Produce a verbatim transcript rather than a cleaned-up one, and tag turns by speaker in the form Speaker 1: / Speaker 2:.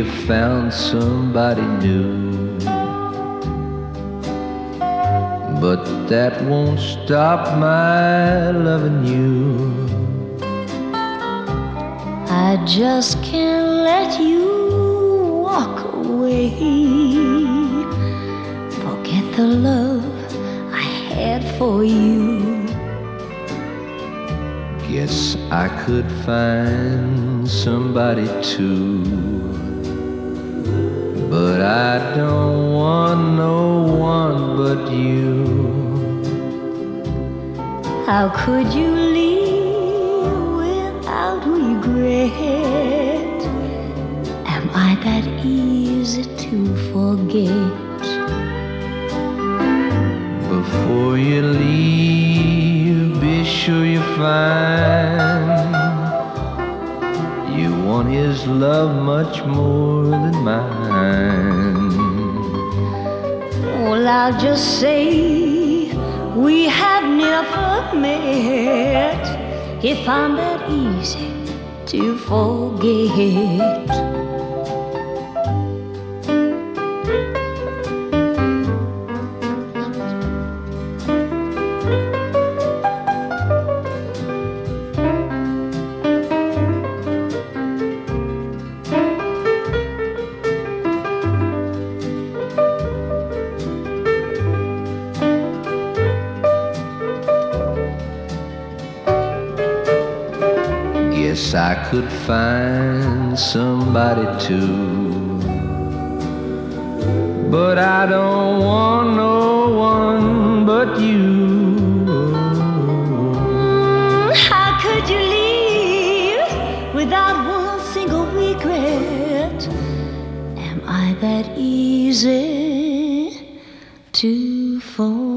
Speaker 1: found somebody new. But that won't stop my loving you.
Speaker 2: I just can't let you walk away. Forget the love I had for you.
Speaker 1: Guess I could find somebody too, but I don't want no one but you.
Speaker 2: How could you leave without regret? Am I that easy to forget?
Speaker 1: Before you leave, be sure you find you want his love much more than mine.
Speaker 2: Well, I'll just say we have never met if I'm that easy to forget.
Speaker 1: Guess I could find somebody too, but I don't want no one but you.
Speaker 2: Mm, how could you leave without one single regret? Am I that easy to forget?